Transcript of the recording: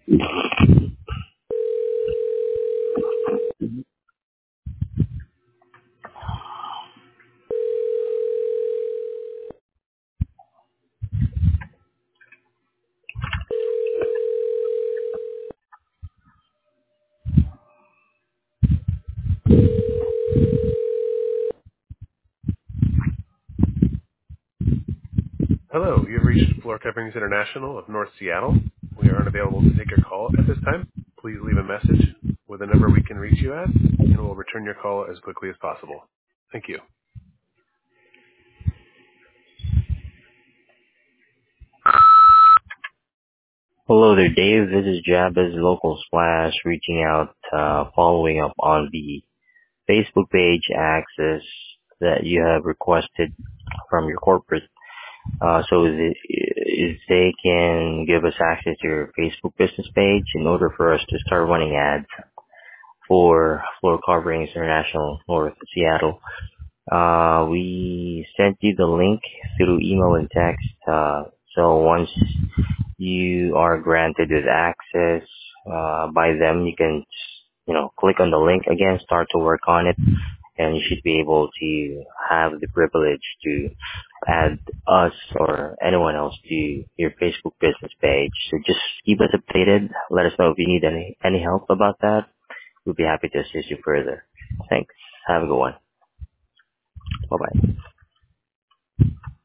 Hello, you've reached Floor Coverings International of North Seattle. We are unavailable to take your call at this time. Please leave a message with a number we can reach you at, and we'll return your call as quickly as possible. Thank you. Hello there, Dave. This is Jabez Local Splash reaching out, following up on the Facebook page access that you have requested from your corporate. So is they can give us access to your Facebook business page in order for us to start running ads for Floor Coverings International North Seattle. We sent you the link through email and text. So once you are granted with access by them, you can, click on the link again, start to work on it, and you should be able to have the privilege to add us or anyone else to your Facebook business page. So just keep us updated. Let us know if you need any help about that. We'll be happy to assist you further. Thanks. Have a good one. Bye-bye.